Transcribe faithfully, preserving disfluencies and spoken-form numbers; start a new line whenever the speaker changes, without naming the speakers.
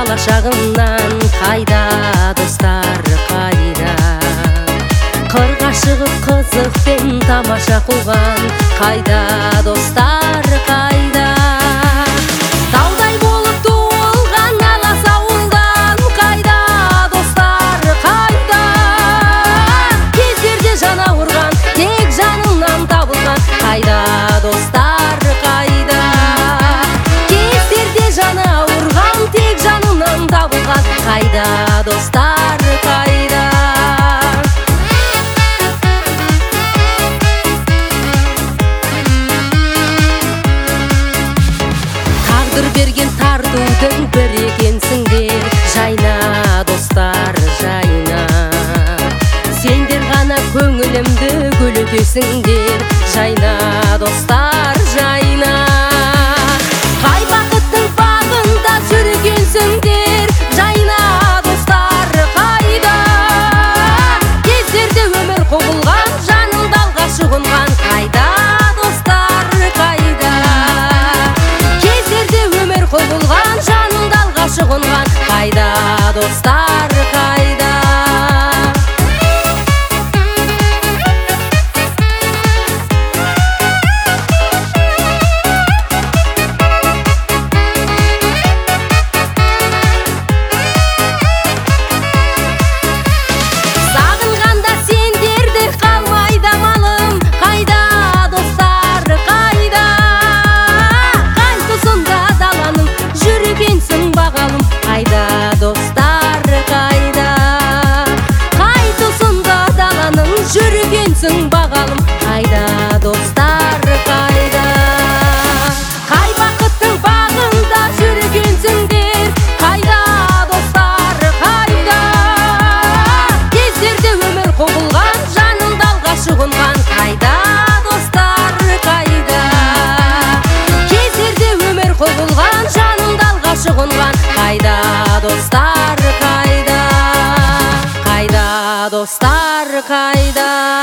бала шағымнан қайда достар қайда, қырға шығып қызықпен тамаша қуған қайда достар қайда, таудай болып туылған алас ауылдан қайда достар қайда, кездерде жан ауырған тек жаныңнан табылған қайда достар қайда, кездерде жаны ауырған тек жаныңнан табылған қайда достар қайда. Тағдыр берген тартудың бір екенсіңдер, жайна достар жайна, сендер ғана көңілімді гүлдесіңдер, жайна достар жайна. Қай бақыттың бағында жүргенсіңдер, жайна достар қайда, кездерде өмір құбылған жаныңды алғаш ұғынған қайда достар қайда, кездерде өмір құбылған жаныңды алғаш ұғынған қайда достар қайда. Қайда достар қайда, қай тұсында даланың жүргенсің бағалым, қайда достар қайда, қай бақыттың бағында жүргенсіңдер, қайда достар қайда, кездерде өмір құбылған жаныңды алғаш ұғынған қайда достар қайда, кездерде өмір құбылған жаныңды алғаш ұғынған қайда достар қайда, қайда достар қайда.